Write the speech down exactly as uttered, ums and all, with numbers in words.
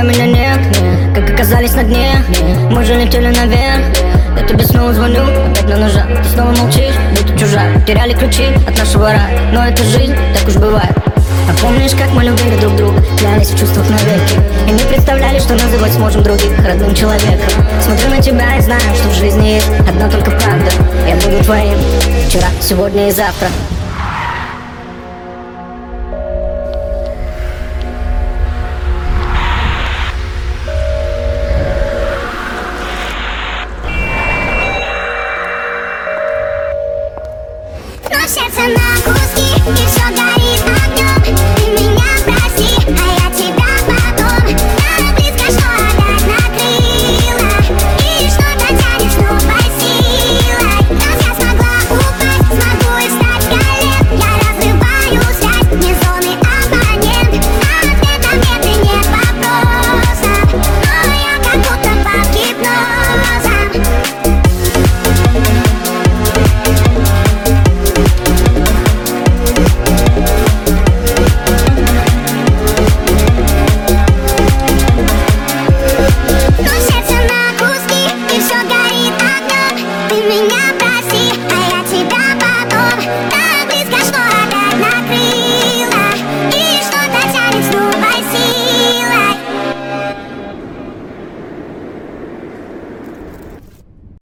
меня нет, как оказались на дне. Мы же летели наверх. Я тебе снова звоню, опять на ножах. Ты снова молчишь, будто чужак. Теряли ключи от нашего рая, но это жизнь, так уж бывает. А помнишь, как мы любили друг друга, клялись в чувствах навеки, и не представляли, что называть сможем других родным человеком. Смотрю на тебя и знаю, что в жизни есть одна только правда. Я буду твоим вчера, сегодня и завтра.